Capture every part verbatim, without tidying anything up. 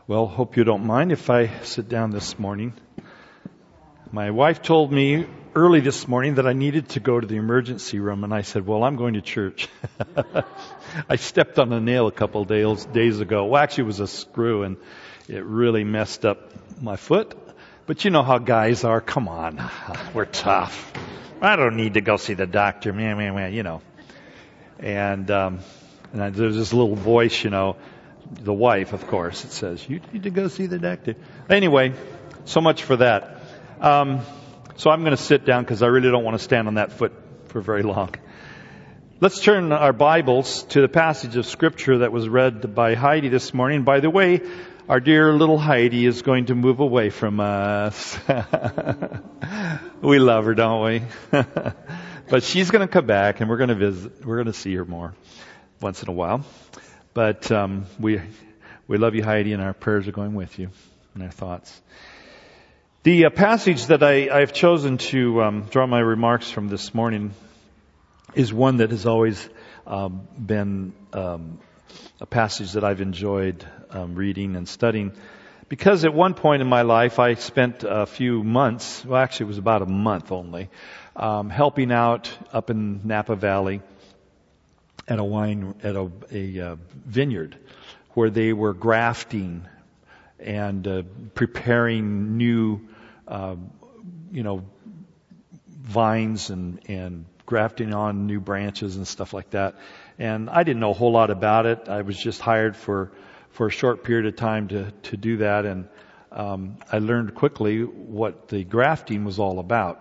Well, hope you don't mind if I sit down this morning. My wife told me early this morning that I needed to go to the emergency room, and I said, well, I'm going to church. I stepped on a nail a couple of days, days ago. Well, actually, it was a screw, and it really messed up my foot. But you know how guys are. Come on. We're tough. I don't need to go see the doctor. Man, man, man, you know. And, um, and I, there's this little voice, you know, the wife, of course, it says, you need to go see the doctor. Anyway, so much for that. Um, so I'm going to sit down because I really don't want to stand on that foot for very long. Let's turn our Bibles to the passage of Scripture that was read by Heidi this morning. By the way, our dear little Heidi is going to move away from us. We love her, don't we? But she's going to come back, and we're going to visit. We're going to see her more once in a while. But um, we we love you, Heidi, and our prayers are going with you and our thoughts. The uh, passage that I, I've chosen to um, draw my remarks from this morning is one that has always um, been um, a passage that I've enjoyed um, reading and studying. Because at one point in my life, I spent a few months, well, actually it was about a month only, um, helping out up in Napa Valley at a wine, at a, a uh, vineyard where they were grafting and uh, preparing new, uh, you know, vines and, and grafting on new branches and stuff like that. And I didn't know a whole lot about it. I was just hired for, for a short period of time to, to do that. And um, I learned quickly what the grafting was all about.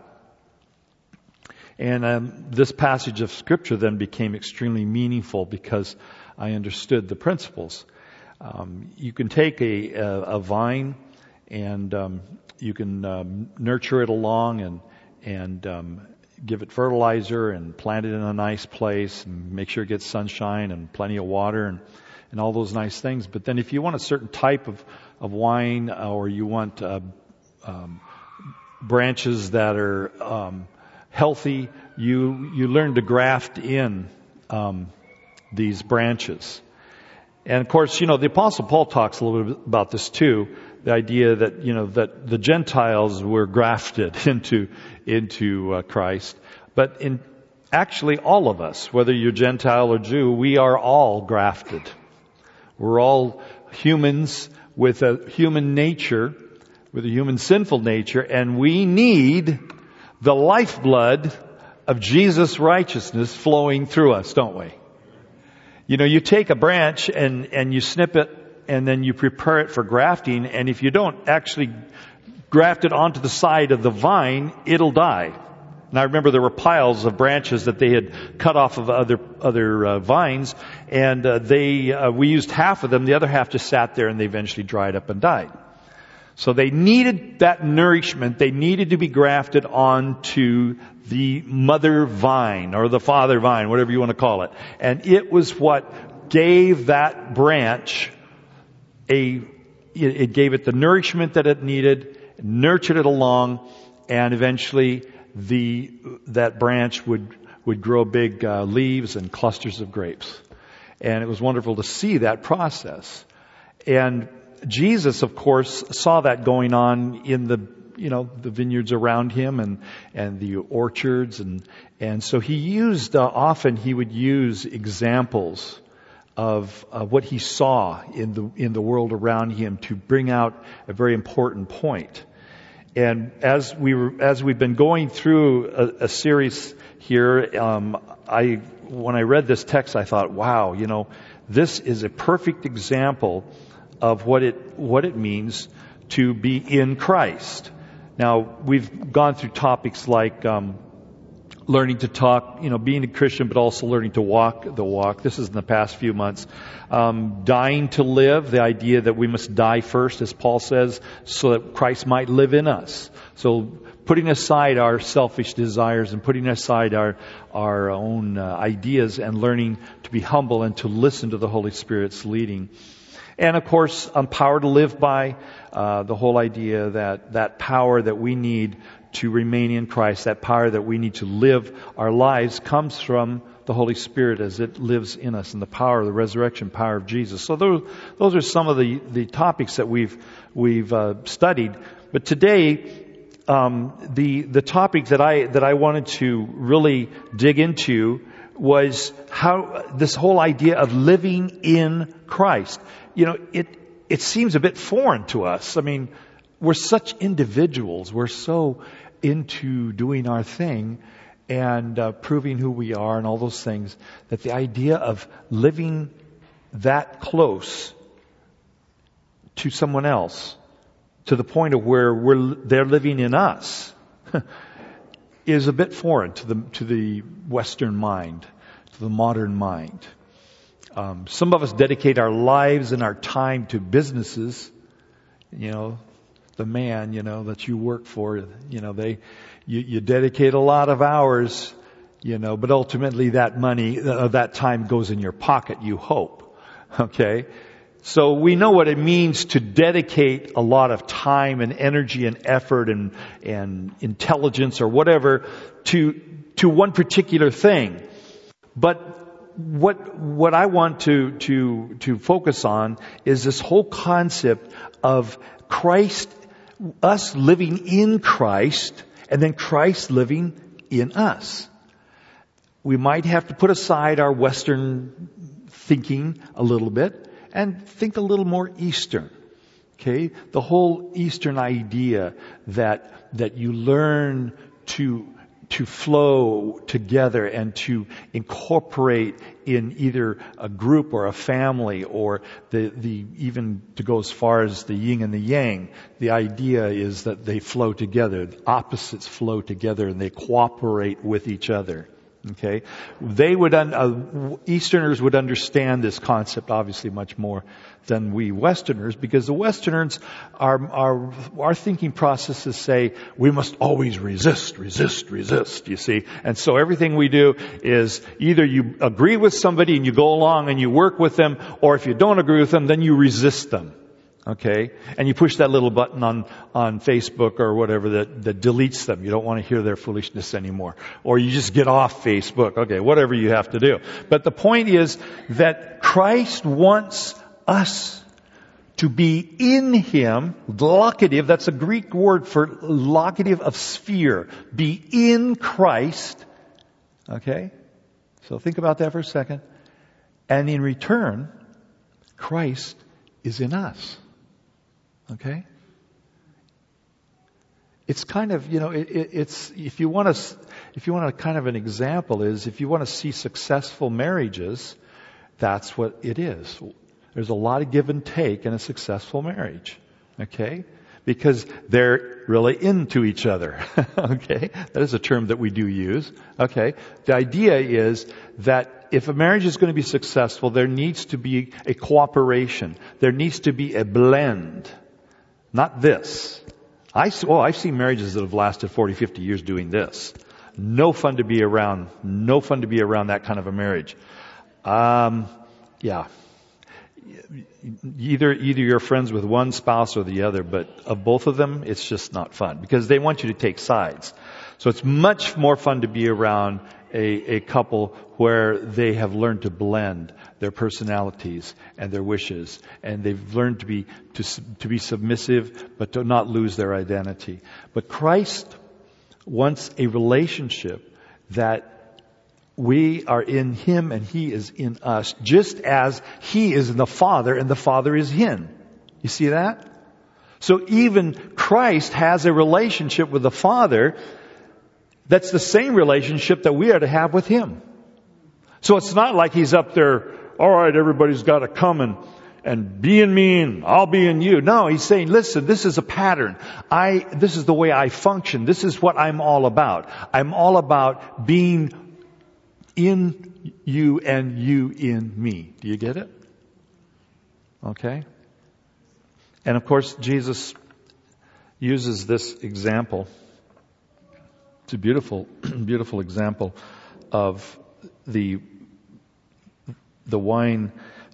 And um, this passage of Scripture then became extremely meaningful because I understood the principles. Um, you can take a, a, a vine and um, you can um, nurture it along and and um, give it fertilizer and plant it in a nice place and make sure it gets sunshine and plenty of water and, and all those nice things. But then if you want a certain type of, of wine or you want uh, um, branches that are um, healthy, you you learn to graft in um, these branches. And of course, you know, the Apostle Paul talks a little bit about this too. The idea that, you know, that the Gentiles were grafted into into uh, Christ. But in actually all of us, whether you're Gentile or Jew, we are all grafted. We're all humans with a human nature, with a human sinful nature, and we need the lifeblood of Jesus' righteousness flowing through us, don't we? You know, you take a branch and, and you snip it and then you prepare it for grafting, and if you don't actually graft it onto the side of the vine, it'll die. And I remember there were piles of branches that they had cut off of other other uh, vines, and uh, they uh, we used half of them, the other half just sat there and they eventually dried up and died. So they needed that nourishment. They needed to be grafted onto the mother vine or the father vine, whatever you want to call it. And it was what gave that branch a, it gave it the nourishment that it needed, nurtured it along, and eventually the, that branch would, would grow big uh, leaves and clusters of grapes. And it was wonderful to see that process. And Jesus, of course, saw that going on in the, you know, the vineyards around him and, and the orchards. And, and so he used, uh, often he would use examples of uh, what he saw in the, in the world around him to bring out a very important point. And as we were, as we've been going through a, a series here, um, I, when I read this text, I thought, wow, you know, this is a perfect example of what it what it means to be in Christ. Now, we've gone through topics like um, learning to talk, you know, being a Christian, but also learning to walk the walk. This is in the past few months. Um, dying to live, the idea that we must die first, as Paul says, so that Christ might live in us. So putting aside our selfish desires and putting aside our our own uh, ideas and learning to be humble and to listen to the Holy Spirit's leading. And of course, um, power to live by, uh, the whole idea that that power that we need to remain in Christ, that power that we need to live our lives, comes from the Holy Spirit as it lives in us, and the power, the resurrection power of Jesus. So those, those are some of the, the topics that we've we've uh, studied. But today, um, the the topic that I that I wanted to really dig into was how this whole idea of living in Christ. You know, it it seems a bit foreign to us. I mean, we're such individuals. We're so into doing our thing and uh, proving who we are and all those things, that the idea of living that close to someone else, to the point of where we're they're living in us, is a bit foreign to the to the Western mind, to the modern mind. Um, some of us dedicate our lives and our time to businesses. You know, the man, you know, that you work for, you know, they, you, you dedicate a lot of hours, you know, but ultimately that money, uh, that time goes in your pocket, you hope. Okay? So we know what it means to dedicate a lot of time and energy and effort and, and intelligence or whatever to, to one particular thing. But what, what I want to, to, to focus on is this whole concept of Christ, us living in Christ, and then Christ living in us. We might have to put aside our Western thinking a little bit and think a little more Eastern. Okay? The whole Eastern idea that, that you learn to, to flow together and to incorporate in either a group or a family, or the, the, even to go as far as the yin and the yang. The idea is that they flow together. The opposites flow together and they cooperate with each other. Okay? They would, un, uh, Easterners would understand this concept obviously much more than we Westerners, because the Westerners, our, our, our thinking processes say we must always resist, resist, resist, you see. And so everything we do is either you agree with somebody and you go along and you work with them, or if you don't agree with them, then you resist them. Okay? And you push that little button on, on Facebook or whatever that, that deletes them. You don't want to hear their foolishness anymore. Or you just get off Facebook. Okay, whatever you have to do. But the point is that Christ wants us to be in Him. Locative, that's a Greek word for locative of sphere. Be in Christ. Okay? So think about that for a second. And in return, Christ is in us. Okay? It's kind of, you know, it, it, it's, if you want to, if you want a kind of an example is, if you want to see successful marriages, that's what it is. There's a lot of give and take in a successful marriage. Okay? Because they're really into each other. Okay? That is a term that we do use. Okay? The idea is that if a marriage is going to be successful, there needs to be a cooperation. There needs to be a blend. Not this. I, oh, I've seen marriages that have lasted forty, fifty years doing this. No fun to be around. No fun to be around that kind of a marriage. Um, yeah. Either, either you're friends with one spouse or the other, but of both of them, it's just not fun because they want you to take sides. So it's much more fun to be around a, a couple where they have learned to blend their personalities and their wishes, and they've learned to be to, to be submissive, but to not lose their identity. But Christ wants a relationship that we are in Him and He is in us, just as He is in the Father and the Father is Him. You see that? So even Christ has a relationship with the Father that's the same relationship that we are to have with Him. So it's not like He's up there, all right, everybody's got to come and, and be in me and I'll be in you. No, He's saying, listen, this is a pattern. I, this is the way I function. This is what I'm all about. I'm all about being in you and you in me. Do you get it? Okay. And of course, Jesus uses this example. It's a beautiful, beautiful example of the, the wine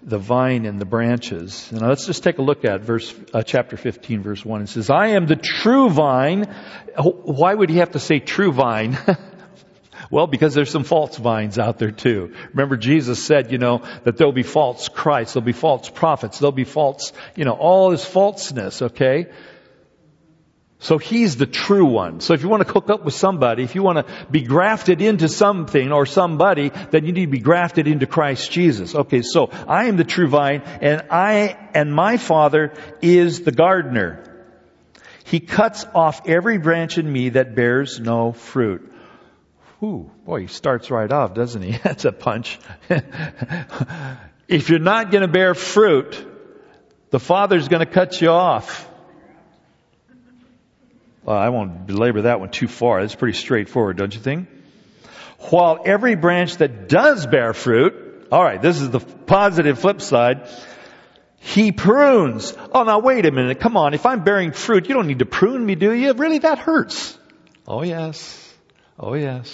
the vine and the branches. Now let's just take a look at verse, uh, chapter fifteen, verse one. It says, I am the true vine. Why would he have to say true vine? Well, because there's some false vines out there too. Remember, Jesus said, you know, that there'll be false Christs, there'll be false prophets, there'll be false, you know, all this falseness, okay? So he's the true one. So if you want to hook up with somebody, if you want to be grafted into something or somebody, then you need to be grafted into Christ Jesus. Okay, so I am the true vine, and I and my Father is the gardener. He cuts off every branch in me that bears no fruit. Ooh, boy, he starts right off, doesn't he? That's a punch. If you're not going to bear fruit, the Father's going to cut you off. Well, I won't belabor that one too far. It's pretty straightforward, don't you think? While every branch that does bear fruit, all right, this is the positive flip side, he prunes. Oh, now wait a minute. Come on. If I'm bearing fruit, you don't need to prune me, do you? Really, that hurts. Oh, yes. Oh, yes.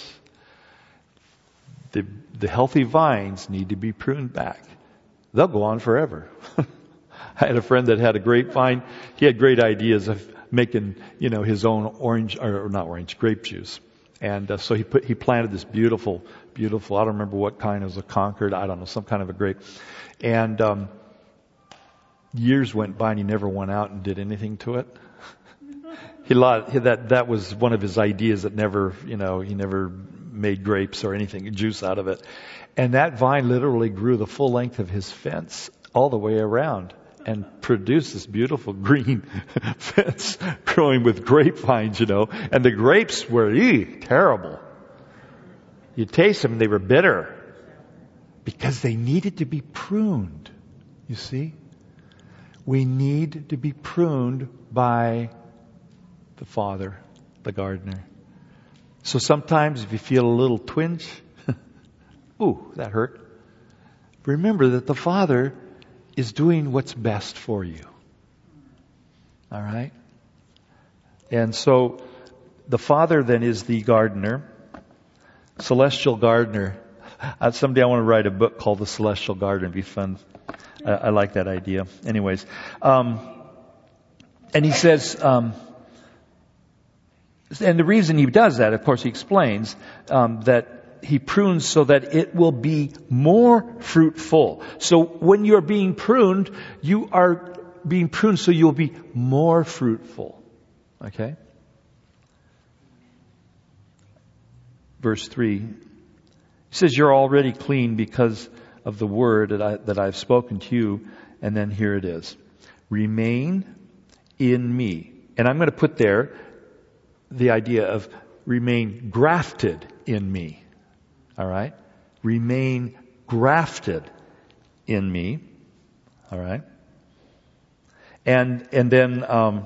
The, the healthy vines need to be pruned back. They'll go on forever. I had a friend that had a grapevine. He had great ideas of making, you know, his own orange, or not orange, grape juice. And uh, so he put, he planted this beautiful, beautiful, I don't remember what kind, it was a Concord, I don't know, some kind of a grape. And um, years went by and he never went out and did anything to it. He lot, that that was one of his ideas that never, you know, he never made grapes or anything, juice out of it. And that vine literally grew the full length of his fence all the way around and produced this beautiful green fence growing with grapevines, you know. And the grapes were, ee, terrible. You taste them and they were bitter because they needed to be pruned. You see? We need to be pruned by the Father, the gardener. So sometimes if you feel a little twinge, ooh, that hurt. Remember that the Father is doing what's best for you. All right? And so the Father then is the gardener, celestial gardener. Uh, someday I want to write a book called The Celestial Gardener. It'd be fun. I, I like that idea. Anyways. Um, and he says, um, and the reason he does that, of course, he explains um, that he prunes so that it will be more fruitful. So when you're being pruned, you are being pruned so you'll be more fruitful. Okay? Verse three. He says, you're already clean because of the word that, I, that I've spoken to you. And then here it is. Remain in me. And I'm going to put there the idea of remain grafted in me. All right? Remain grafted in me. All right? And and then um,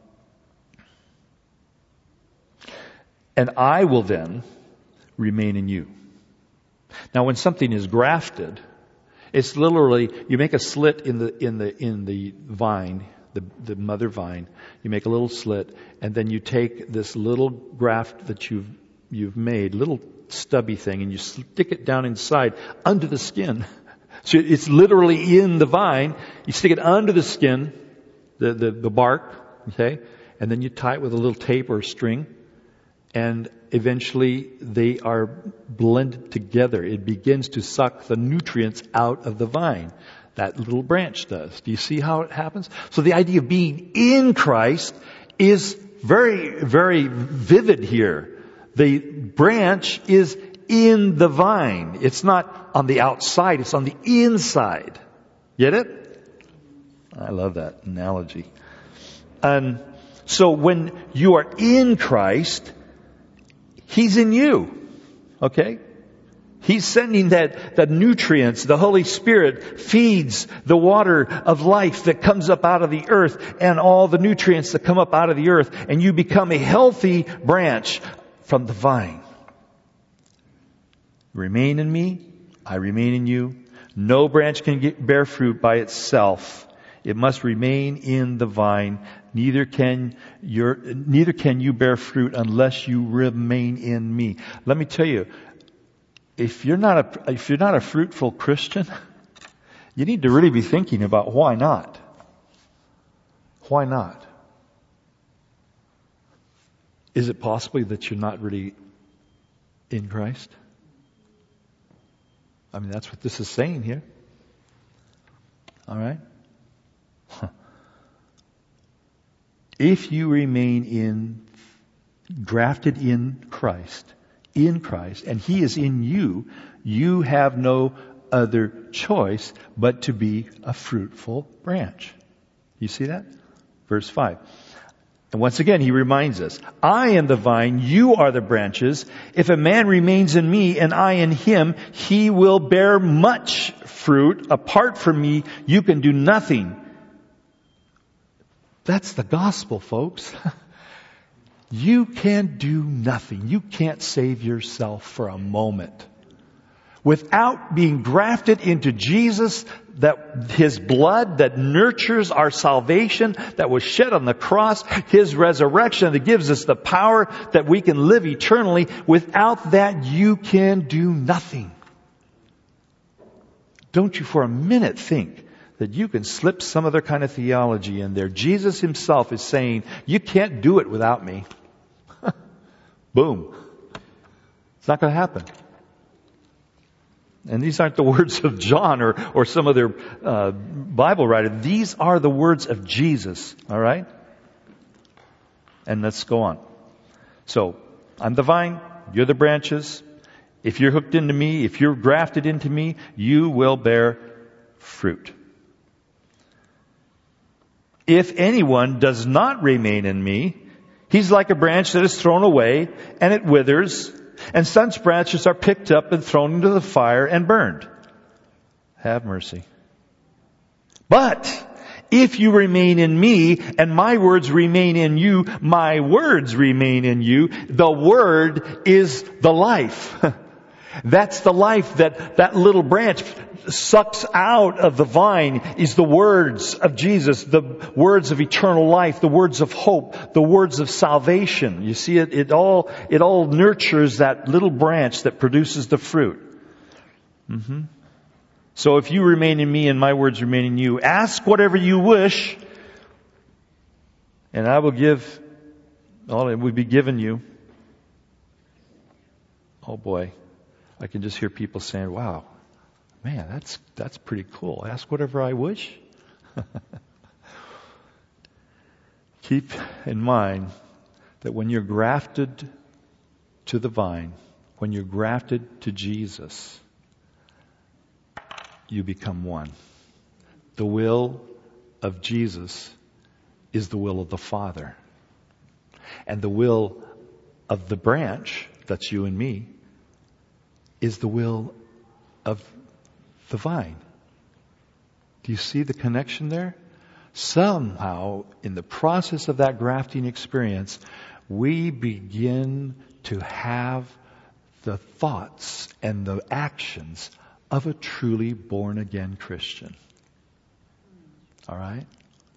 and I will then remain in you. Now, when something is grafted, it's literally you make a slit in the in the in the vine, the the mother vine. You make a little slit, and then you take this little graft that you've you've made, little stubby thing, and you stick it down inside under the skin. So it's literally in the vine. You stick it under the skin, the, the, the bark, okay? And then you tie it with a little tape or a string, and eventually they are blended together. It begins to suck the nutrients out of the vine. That little branch does. Do you see how it happens? So the idea of being in Christ is very, very vivid here. The branch is in the vine. It's not on the outside, it's on the inside. Get it? I love that analogy. And so when you are in Christ, He's in you. Okay? He's sending that, that nutrients. The Holy Spirit feeds the water of life that comes up out of the earth and all the nutrients that come up out of the earth, and you become a healthy branch from the vine. Remain in me, I remain in you. No branch can get, bear fruit by itself. It must remain in the vine. Neither can your, neither can you bear fruit unless you remain in me. Let me tell you, if you're not a, if you're not a fruitful Christian, you need to really be thinking about why not. Why not? Is it possibly that you're not really in Christ? I mean, that's what this is saying here. All right? Huh. If you remain in, grafted in Christ, in Christ, and He is in you, you have no other choice but to be a fruitful branch. You see that? Verse five. And once again, He reminds us, I am the vine, you are the branches. If a man remains in me and I in him, he will bear much fruit. Apart from me, you can do nothing. That's the gospel, folks. You can do nothing. You can't save yourself for a moment. Without being grafted into Jesus, that His blood that nurtures our salvation, that was shed on the cross, His resurrection that gives us the power that we can live eternally, without that you can do nothing. Don't you for a minute think that you can slip some other kind of theology in there. Jesus Himself is saying, you can't do it without me. Boom. It's not going to happen. And these aren't the words of John or, or some other uh, Bible writer. These are the words of Jesus. All right? And let's go on. So, I'm the vine, you're the branches. If you're hooked into me, if you're grafted into me, you will bear fruit. If anyone does not remain in me, he's like a branch that is thrown away and it withers, and such branches are picked up and thrown into the fire and burned. Have mercy. But if you remain in me and my words remain in you, my words remain in you, the word is the life. That's the life that that little branch sucks out of the vine, is the words of Jesus, the words of eternal life, the words of hope, the words of salvation. You see, it, it all it all nurtures that little branch that produces the fruit. Mm-hmm. So if you remain in me and my words remain in you, ask whatever you wish, and I will give, all it will be given you. Oh boy. I can just hear people saying, wow, man, that's that's pretty cool. Ask whatever I wish. Keep in mind that when you're grafted to the vine, when you're grafted to Jesus, you become one. The will of Jesus is the will of the Father. And the will of the branch, that's you and me, is the will of the vine. Do you see the connection there? Somehow, in the process of that grafting experience, we begin to have the thoughts and the actions of a truly born-again Christian. All right?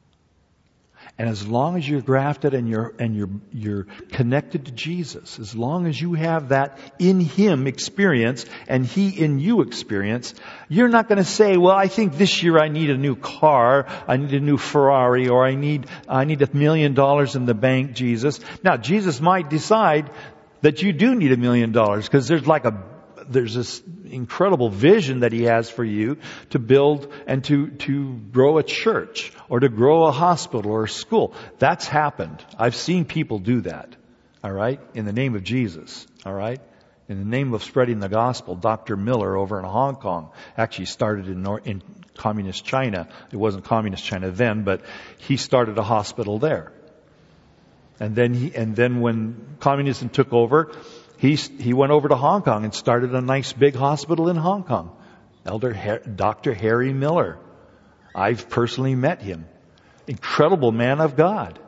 And as long as you're grafted and you're and you're you're connected to Jesus, as long as you have that in Him experience and He in you experience, you're not going to say, well, I think this year I need a new car, I need a new Ferrari, or I need I need a million dollars in the bank, Jesus. Now, Jesus might decide that you do need a million dollars because there's like a there's this incredible vision that He has for you to build and to, to grow a church or to grow a hospital or a school. That's happened. I've seen people do that. All right? In the name of Jesus. All right? In the name of spreading the gospel. Doctor Miller over in Hong Kong actually started in, North, in communist China. It wasn't communist China then, but he started a hospital there. And then he, and then when communism took over, He, he went over to Hong Kong and started a nice big hospital in Hong Kong. Elder Her- Doctor Harry Miller. I've personally met him. Incredible man of God.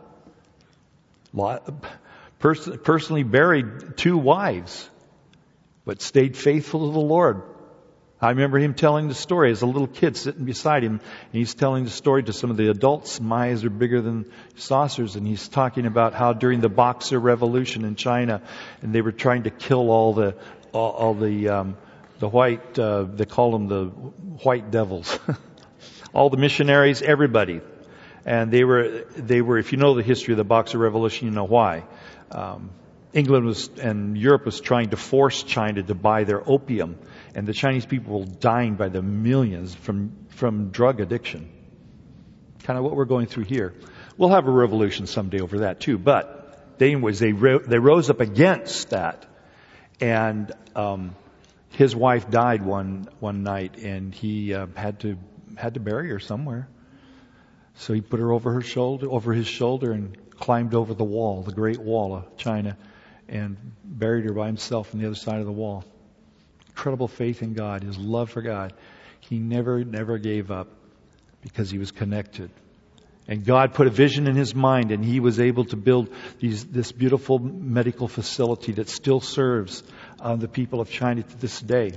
Lot, pers- personally buried two wives, but stayed faithful to the Lord. I remember him telling the story as a little kid sitting beside him. And he's telling the story to some of the adults. My eyes are bigger than saucers. And he's talking about how during the Boxer Revolution in China, and they were trying to kill all the, all, all the, um, the white, uh, they call them the white devils. All the missionaries, everybody. And they were, they were, if you know the history of the Boxer Revolution, you know why. Um, England was, and Europe was trying to force China to buy their opium. And the Chinese people were dying by the millions from, from drug addiction. Kind of what we're going through here. We'll have a revolution someday over that too. But they, anyways, they, ro- they rose up against that. And, um, his wife died one, one night and he, uh, had to, had to bury her somewhere. So he put her over her shoulder, over his shoulder and climbed over the wall, the Great Wall of China, and buried her by himself on the other side of the wall. Incredible faith in God, his love for God. He never, never gave up because he was connected. And God put a vision in his mind and he was able to build these, this beautiful medical facility that still serves uh, the people of China to this day.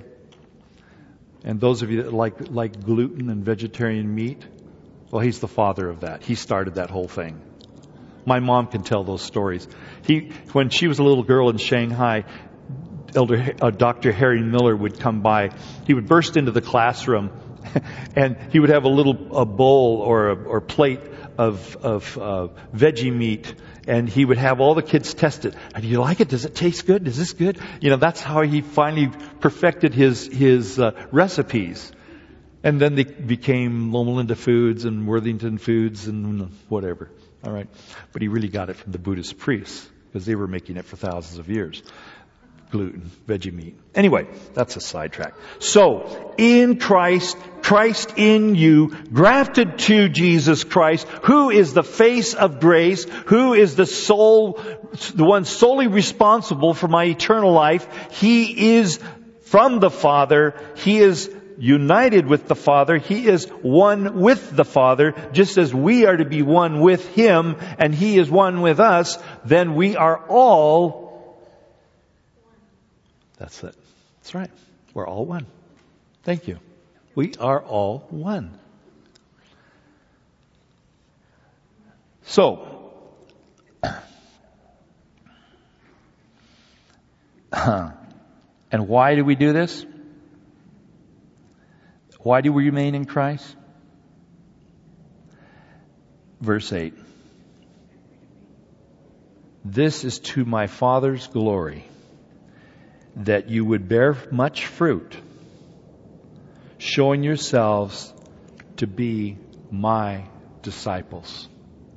And those of you that like, like gluten and vegetarian meat, well, he's the father of that. He started that whole thing. My mom can tell those stories. He, when she was a little girl in Shanghai, Elder uh, Doctor Harry Miller would come by. He would burst into the classroom, and he would have a little a bowl or a, or plate of of uh, veggie meat, and he would have all the kids test it. Do you like it? Does it taste good? Is this good? You know, that's how he finally perfected his his uh, recipes. And then they became Loma Linda Foods and Worthington Foods and whatever. All right. But he really got it from the Buddhist priests because they were making it for thousands of years. Gluten, veggie meat. Anyway, that's a sidetrack. So, in Christ, Christ in you, grafted to Jesus Christ, who is the face of grace, who is the soul, the one solely responsible for my eternal life. He is from the Father. He is united with the Father. He is one with the Father, just as we are to be one with Him and He is one with us. Then we are all, that's it. That's right. We're all one. Thank you. We are all one. So, and why do we do this? Why do we remain in Christ? Verse eight. This is to my Father's glory, that you would bear much fruit, showing yourselves to be my disciples.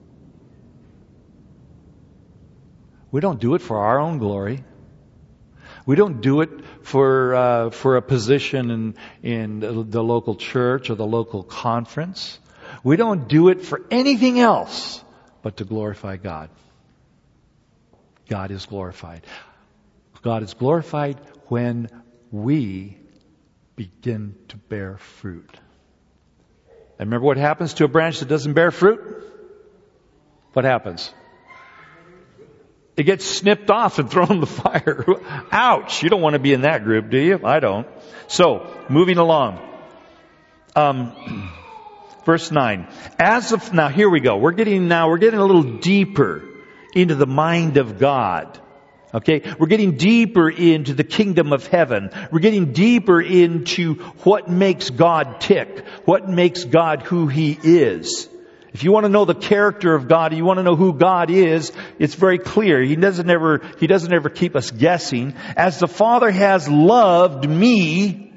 We don't do it for our own glory. We don't do it for uh, for a position in in the, the local church or the local conference. We don't do it for anything else but to glorify God. God is glorified. God is glorified when we begin to bear fruit. And remember what happens to a branch that doesn't bear fruit? What happens? It gets snipped off and thrown in the fire. Ouch! You don't want to be in that group, do you? I don't. So, moving along. Um, verse nine. As of, now here we go. We're getting now, we're getting a little deeper into the mind of God. Okay? We're getting deeper into the kingdom of heaven. We're getting deeper into what makes God tick. What makes God who He is. If you want to know the character of God, you want to know who God is, it's very clear. He doesn't ever, He doesn't ever keep us guessing. As the Father has loved me,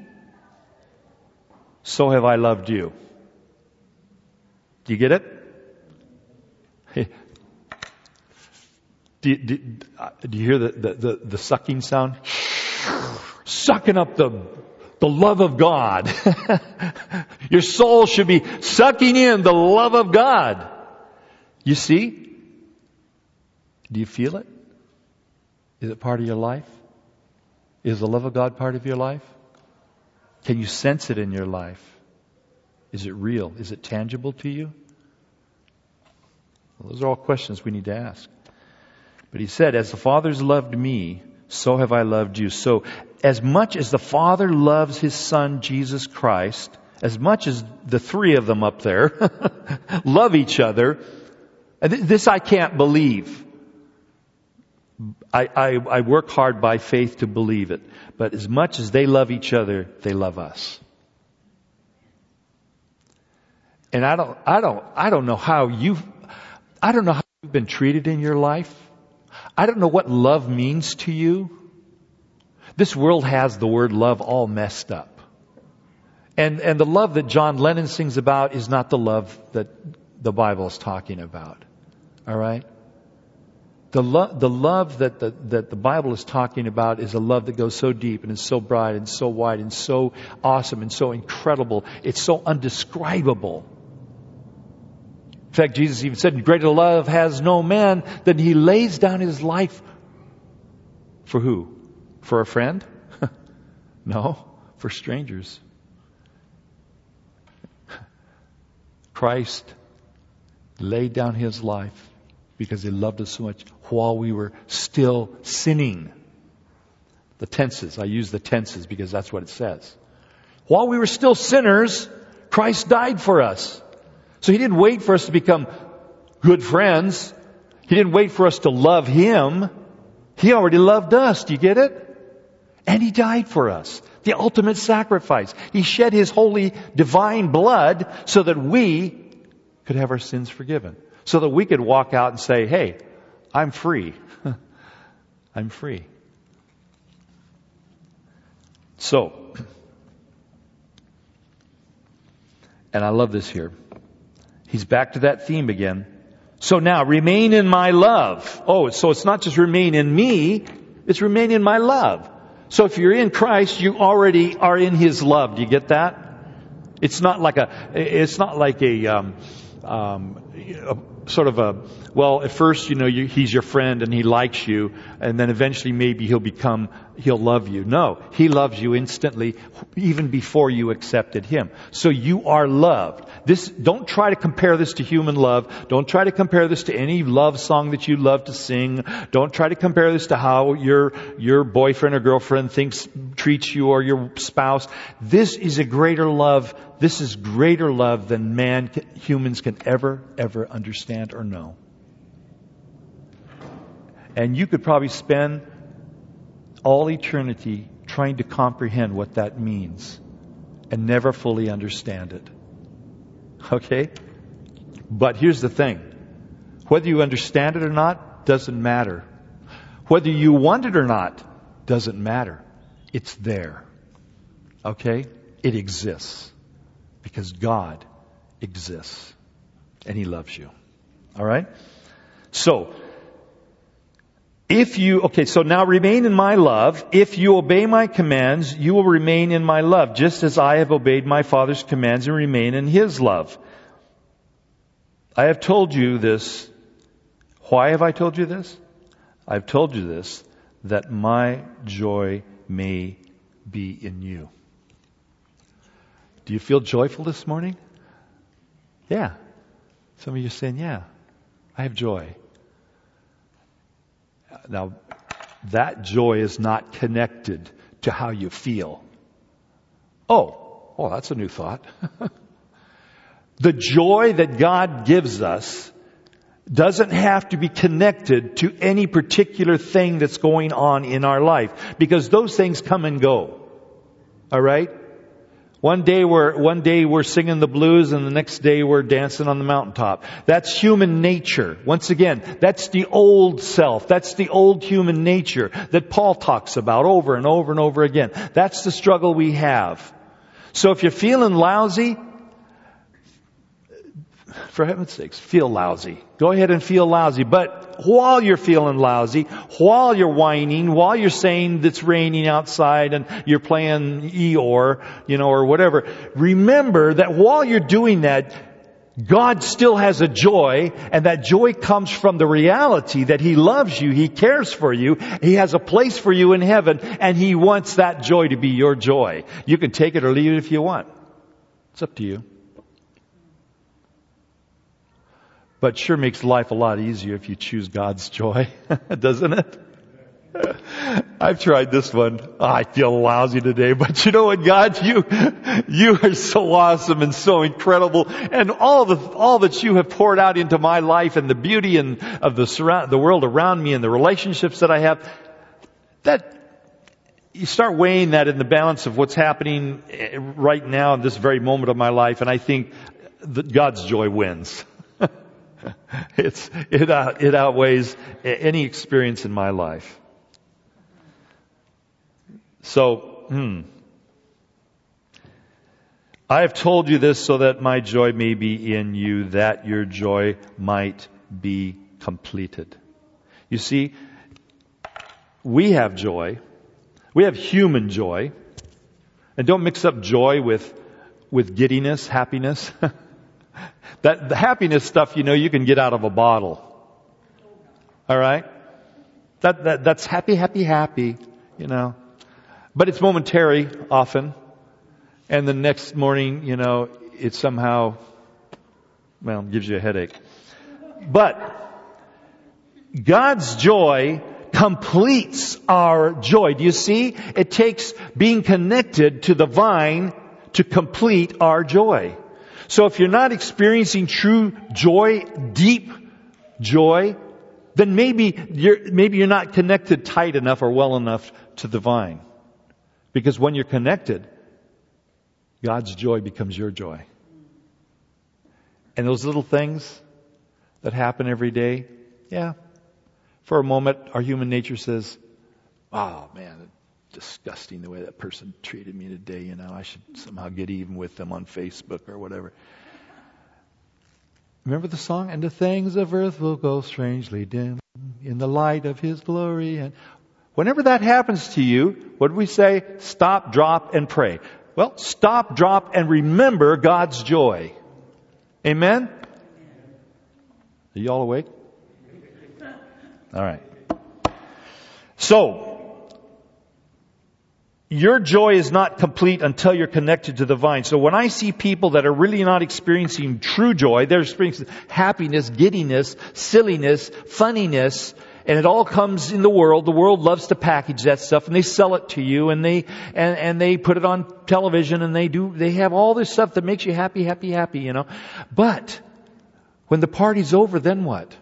so have I loved you. Do you get it? Hey. Do, do, do you hear the, the, the, the sucking sound? Sucking up the The love of God. Your soul should be sucking in the love of God. You see? Do you feel it? Is it part of your life? Is the love of God part of your life? Can you sense it in your life? Is it real? Is it tangible to you? Well, those are all questions we need to ask. But He said, as the Father's loved me, so have I loved you. So, as much as the Father loves His Son, Jesus Christ, as much as the three of them up there love each other, this I can't believe. I, I, I work hard by faith to believe it. But as much as they love each other, they love us. And I don't, I don't, I don't know how you've, I don't know how you've been treated in your life. I don't know what love means to you. This world has the word love all messed up. And, and the love that John Lennon sings about is not the love that the Bible is talking about. All right? The, lo- the love that the, that the Bible is talking about is a love that goes so deep and is so bright and so wide and so awesome and so incredible. It's so undescribable. In fact, Jesus even said, greater love has no man than he lays down his life. For who? For a friend? No, for strangers. Christ laid down his life because he loved us so much while we were still sinning. The tenses, I use the tenses because that's what it says. While we were still sinners, Christ died for us. So he didn't wait for us to become good friends. He didn't wait for us to love him. He already loved us. Do you get it? And he died for us. The ultimate sacrifice. He shed his holy divine blood so that we could have our sins forgiven. So that we could walk out and say, hey, I'm free. I'm free. So, and I love this here. He's back to that theme again. So now, remain in my love. Oh, so it's not just remain in me, it's remain in my love. So if you're in Christ, you already are in his love. Do you get that? It's not like a, it's not like a, um, um, a sort of a, well, at first, you know, you, he's your friend and he likes you, and then eventually maybe he'll become, he'll love you. No, he loves you instantly, even before you accepted him. So you are loved. This, don't try to compare this to human love. Don't try to compare this to any love song that you love to sing. Don't try to compare this to how your, your boyfriend or girlfriend thinks, treats you, or your spouse. This is a greater love. This is greater love than man, humans can ever, ever understand or know. And you could probably spend all eternity trying to comprehend what that means and never fully understand it. Okay? But here's the thing. Whether you understand it or not doesn't matter. Whether you want it or not doesn't matter. It's there. Okay? It exists. Because God exists. And he loves you. All right? So, if you, okay, so now remain in my love. If you obey my commands, you will remain in my love, just as I have obeyed my Father's commands and remain in his love. I have told you this. Why have I told you this? I've told you this, that my joy may be in you. Do you feel joyful this morning? Yeah. Some of you are saying, yeah, I have joy. Now, that joy is not connected to how you feel. Oh, oh, that's a new thought. The joy that God gives us doesn't have to be connected to any particular thing that's going on in our life, because those things come and go. All right? One day we're, one day we're singing the blues and the next day we're dancing on the mountaintop. That's human nature. Once again, that's the old self. That's the old human nature that Paul talks about over and over and over again. That's the struggle we have. So if you're feeling lousy, for heaven's sakes, feel lousy. Go ahead and feel lousy. But while you're feeling lousy, while you're whining, while you're saying it's raining outside and you're playing Eeyore, you know, or whatever, remember that while you're doing that, God still has a joy, and that joy comes from the reality that he loves you, he cares for you, he has a place for you in heaven, and he wants that joy to be your joy. You can take it or leave it if you want. It's up to you. But it sure makes life a lot easier if you choose God's joy, doesn't it? I've tried this one. Oh, I feel lousy today, but you know what, God, you, you are so awesome and so incredible, and all the, all that you have poured out into my life, and the beauty and of the surround, the world around me, and the relationships that I have, that, you start weighing that in the balance of what's happening right now in this very moment of my life, and I think, the, God's joy wins. it's, it, uh, it outweighs any experience in my life. So, hmm. I have told you this so that my joy may be in you, that your joy might be completed. You see, we have joy. We have human joy. And don't mix up joy with, with giddiness, happiness. that, the happiness stuff, you know, you can get out of a bottle. All right? That, that, that's happy, happy, happy, you know. But it's momentary often. And the next morning, you know, it somehow, well, gives you a headache. But God's joy completes our joy. Do you see? It takes being connected to the vine to complete our joy. So if you're not experiencing true joy, deep joy, then maybe you're, maybe you're not connected tight enough or well enough to the vine. Because when you're connected, God's joy becomes your joy. And those little things that happen every day, yeah, for a moment our human nature says, oh man, it's disgusting the way that person treated me today, you know, I should somehow get even with them on Facebook or whatever. Remember the song? And the things of earth will go strangely dim in the light of His glory. And whenever that happens to you, what do we say? Stop, drop, and pray. Well, stop, drop, and remember God's joy. Amen? Are you all awake? All right. So, your joy is not complete until you're connected to the vine. So when I see people that are really not experiencing true joy, they're experiencing happiness, giddiness, silliness, funniness, and it all comes in the world. The world loves to package that stuff, and they sell it to you, and they and, and they put it on television, and they do they have all this stuff that makes you happy, happy, happy, you know. But when the party's over, then what?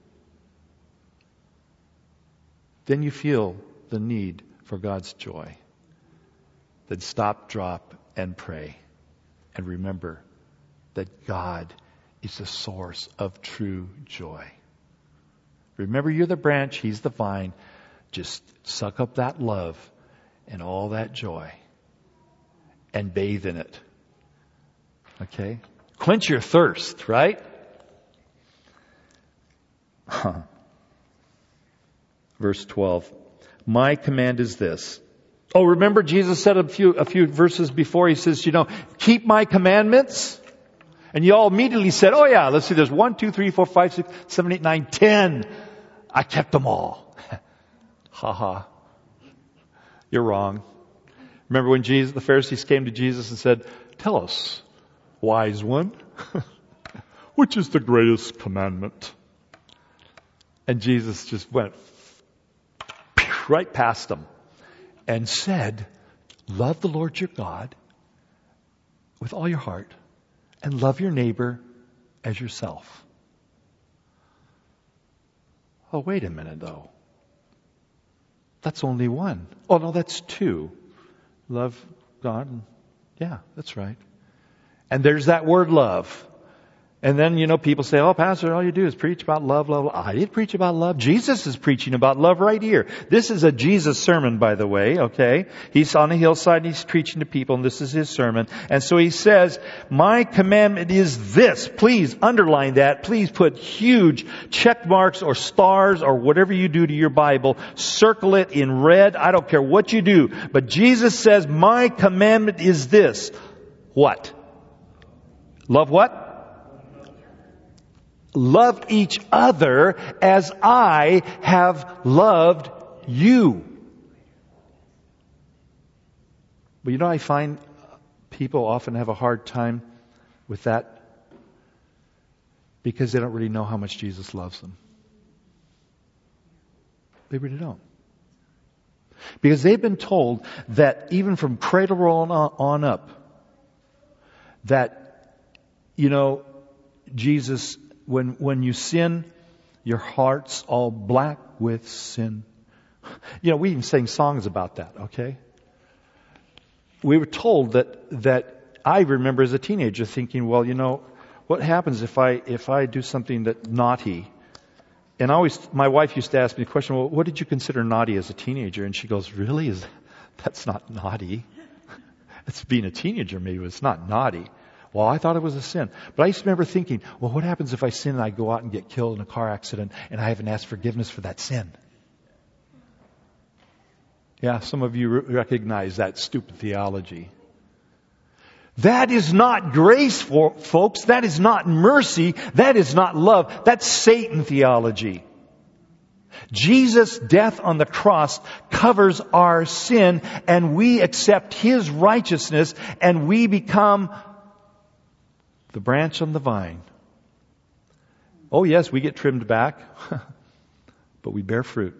Then you feel the need for God's joy. Then stop, drop, and pray, and remember that God is the source of true joy. Remember, you're the branch, He's the vine. Just suck up that love and all that joy and bathe in it. Okay? Quench your thirst, right? Verse twelve. My command is this. Oh, remember Jesus said a few, a few verses before, He says, you know, keep my commandments. And you all immediately said, oh yeah, let's see, there's one, two, three, four, five, six, seven, eight, nine, ten. I kept them all. Ha ha. You're wrong. Remember when Jesus, the Pharisees came to Jesus and said, tell us, wise one, which is the greatest commandment? And Jesus just went right past them and said, love the Lord your God with all your heart and love your neighbor as yourself. Oh, wait a minute, though. That's only one. Oh, no, that's two. Love God. And, yeah, that's right. And there's that word love. And then, you know, people say, oh, Pastor, all you do is preach about love, love, love. I did preach about love. Jesus is preaching about love right here. This is a Jesus sermon, by the way, okay? He's on a hillside and He's preaching to people, and this is His sermon. And so He says, my commandment is this. Please underline that. Please put huge check marks or stars or whatever you do to your Bible. Circle it in red. I don't care what you do. But Jesus says, my commandment is this. What? Love what? Love each other as I have loved you. But you know, I find people often have a hard time with that because they don't really know how much Jesus loves them. They really don't. Because they've been told that even from cradle on, on up, that, you know, Jesus, When when you sin, your heart's all black with sin. You know, we even sang songs about that, okay? We were told that, that I remember as a teenager thinking, well, you know, what happens if I, if I do something that naughty? And I always, my wife used to ask me the question, well, what did you consider naughty as a teenager? And she goes, really? Is that's not naughty. It's being a teenager maybe, but it's not naughty. Well, I thought it was a sin. But I used to remember thinking, well, what happens if I sin and I go out and get killed in a car accident and I haven't asked forgiveness for that sin? Yeah, some of you re- recognize that stupid theology. That is not grace, for, folks. That is not mercy. That is not love. That's Satan theology. Jesus' death on the cross covers our sin, and we accept His righteousness, and we become the branch on the vine. Oh yes, we get trimmed back, but we bear fruit.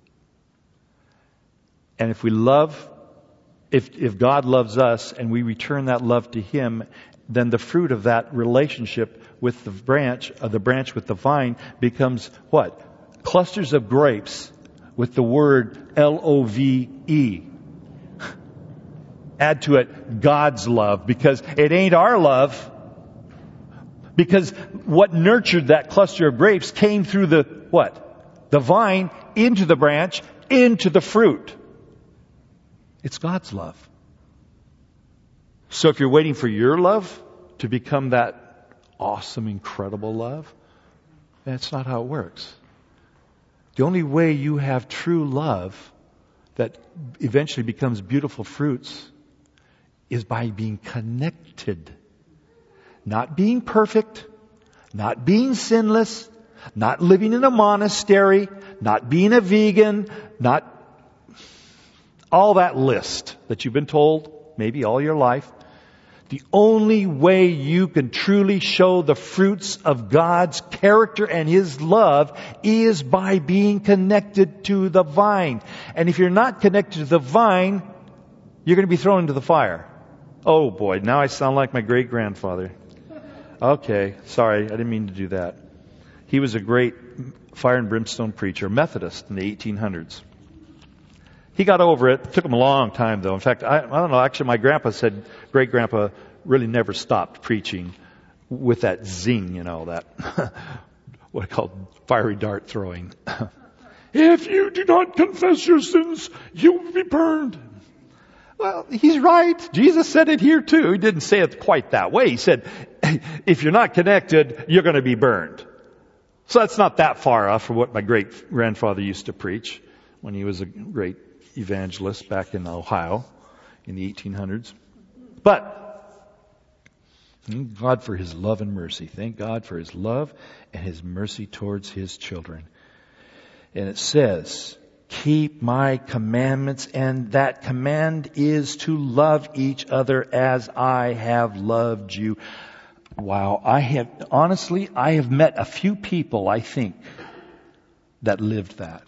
And if we love, if, if God loves us and we return that love to Him, then the fruit of that relationship with the branch, uh, the branch with the vine becomes what? Clusters of grapes with the word L O V E. Add to it God's love, because it ain't our love. Because what nurtured that cluster of grapes came through the what? The vine, into the branch, into the fruit. It's God's love. So if you're waiting for your love to become that awesome, incredible love, that's not how it works. The only way you have true love that eventually becomes beautiful fruits is by being connected. Not being perfect, not being sinless, not living in a monastery, not being a vegan, not all that list that you've been told maybe all your life. The only way you can truly show the fruits of God's character and His love is by being connected to the vine. And if you're not connected to the vine, you're going to be thrown into the fire. Oh boy, now I sound like my great-grandfather. Okay, sorry, I didn't mean to do that. He was a great fire and brimstone preacher, Methodist in the eighteen hundreds. He got over it. It took him a long time, though. In fact, I, I don't know. Actually, my grandpa said great-grandpa really never stopped preaching with that zing, you know, that what I call fiery dart throwing. If you do not confess your sins, you will be burned. Well, he's right. Jesus said it here too. He didn't say it quite that way. He said, if you're not connected, you're going to be burned. So that's not that far off from what my great-grandfather used to preach when he was a great evangelist back in Ohio in the eighteen hundreds. But thank God for His love and mercy. Thank God for His love and His mercy towards His children. And it says, keep my commandments, and that command is to love each other as I have loved you. Wow, I have, honestly, I have met a few people, I think, that lived that.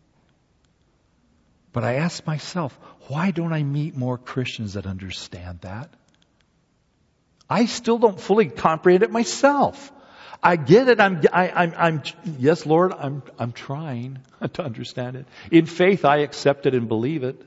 But I ask myself, why don't I meet more Christians that understand that? I still don't fully comprehend it myself. I get it. I'm, I, I'm, I'm, yes, Lord, I'm, I'm trying to understand it. In faith, I accept it and believe it.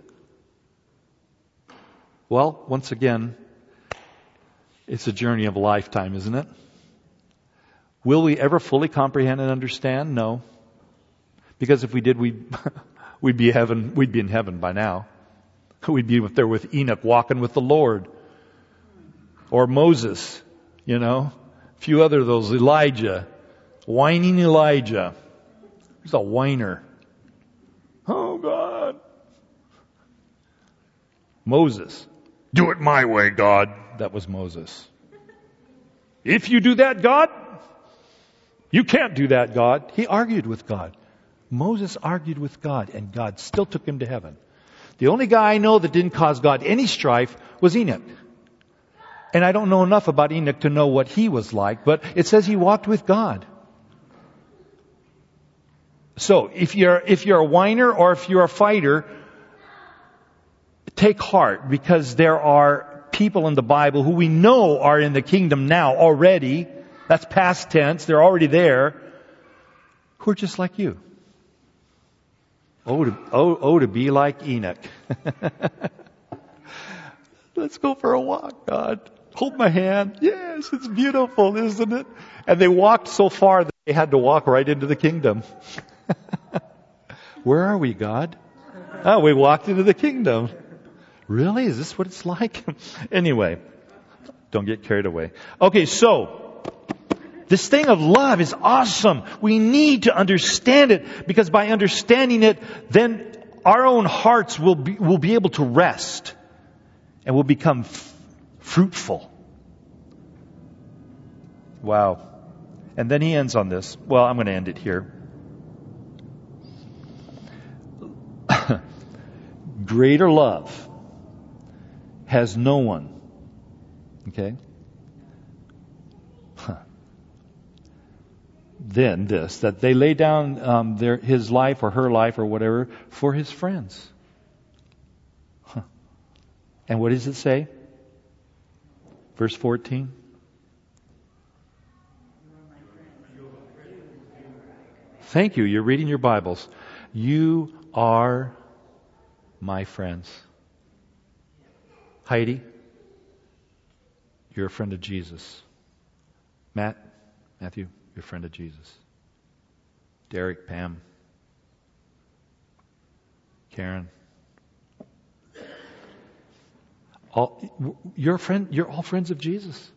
Well, once again, it's a journey of a lifetime, isn't it? Will we ever fully comprehend and understand? No. Because if we did, we'd, we'd be heaven, we'd be in heaven by now. We'd be up there with Enoch walking with the Lord. Or Moses, you know. A few other of those, Elijah. Whining Elijah. He's a whiner. Oh God. Moses. Do it my way, God. That was Moses. If you do that, God, you can't do that, God. He argued with God. Moses argued with God, and God still took him to heaven. The only guy I know that didn't cause God any strife was Enoch. And I don't know enough about Enoch to know what he was like, but it says he walked with God. So if you're, if you're a whiner or if you're a fighter, take heart, because there are people in the Bible who we know are in the kingdom now already. That's past tense. They're already there. Who are just like you. Oh, to, oh, oh, to be like Enoch. Let's go for a walk, God. Hold my hand. Yes, it's beautiful, isn't it? And they walked so far that they had to walk right into the kingdom. Where are we, God? Oh, we walked into the kingdom. Really? Is this what it's like? Anyway, don't get carried away. Okay, so this thing of love is awesome. We need to understand it, because by understanding it, then our own hearts will be, will be able to rest and will become f- fruitful. Wow. And then he ends on this. Well, I'm going to end it here. Greater love has no one. Okay? Huh. Then this, that they lay down um, their his life or her life or whatever for his friends. Huh. And what does it say? Verse fourteen. Thank you. You're reading your Bibles. You are my friends. Heidi, you're a friend of Jesus. Matt, Matthew, you're a friend of Jesus. Derek, Pam, Karen. All, you're a friend, you're all friends of Jesus.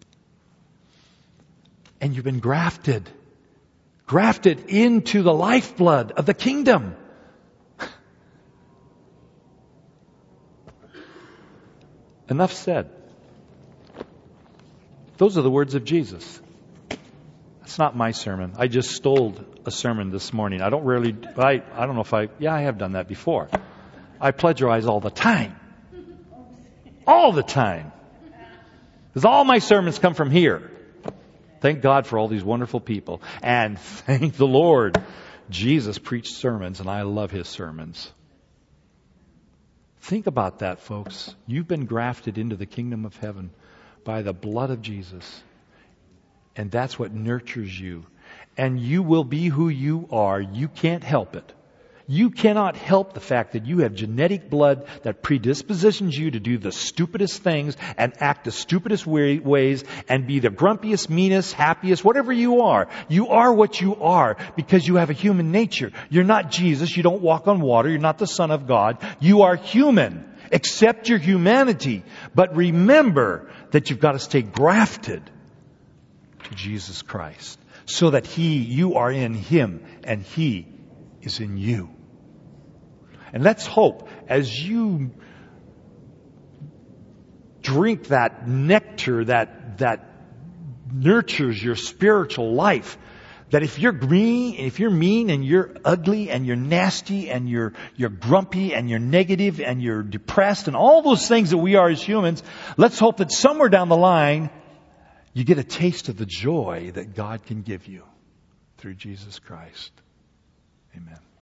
And you've been grafted. Grafted into the lifeblood of the kingdom. Enough said. Those are the words of Jesus. That's not my sermon. I just stole a sermon this morning. I don't really, I, I don't know if I, yeah, I have done that before. I plagiarize all the time. All the time. Because all my sermons come from here. Thank God for all these wonderful people. And thank the Lord. Jesus preached sermons, and I love his sermons. Think about that, folks. You've been grafted into the kingdom of heaven by the blood of Jesus. And that's what nurtures you. And you will be who you are. You can't help it. You cannot help the fact that you have genetic blood that predispositions you to do the stupidest things and act the stupidest ways and be the grumpiest, meanest, happiest, whatever you are. You are what you are because you have a human nature. You're not Jesus. You don't walk on water. You're not the Son of God. You are human. Accept your humanity. But remember that you've got to stay grafted to Jesus Christ so that He, you are in Him and He is in you. And let's hope as you drink that nectar that that nurtures your spiritual life, that if you're green, if you're mean and you're ugly and you're nasty and you're you're grumpy and you're negative and you're depressed and all those things that we are as humans, let's hope that somewhere down the line you get a taste of the joy that God can give you through Jesus Christ. Amen.